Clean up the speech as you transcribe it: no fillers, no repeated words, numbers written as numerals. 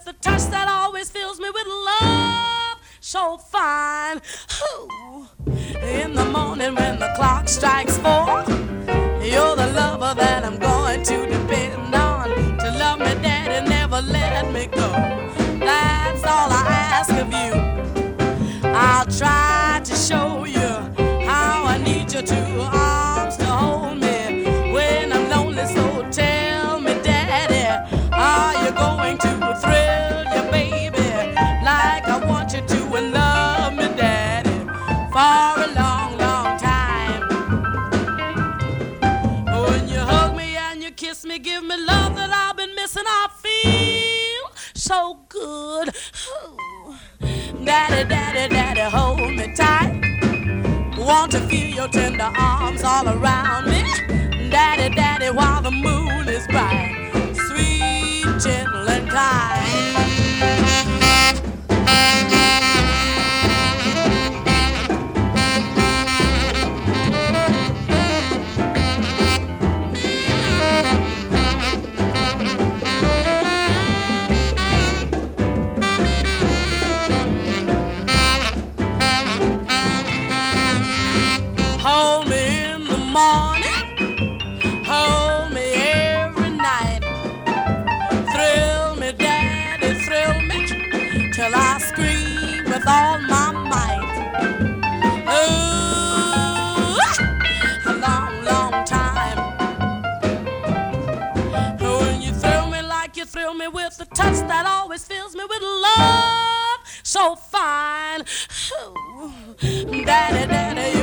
with a touch that always fills me with love so fine. Ooh. In the morning when the clock strikes 4, you're the lover that I'm going to depend on. To love me, daddy, never let me go. That's all I ask of you. I'll try to show you how I need your 2 arms to hold me when I'm lonely. So tell me, daddy, are you going to thrill your baby like I want you to, and love me, daddy, for a long, long time? When you hug me and you kiss me, give me love that I've been missing. I feel so good. Ooh. Daddy, daddy, daddy, hold me tight. Want to feel your tender arms all around me. Daddy, daddy, while the moon is bright, sweet, gentle, and kind. Hold me in the morning, hold me every night. Thrill me, daddy, thrill me, till I scream with all my might. Ooh, a long, long time. When you thrill me like you thrill me with a touch that always fills me with love so fine. Ooh, daddy, daddy,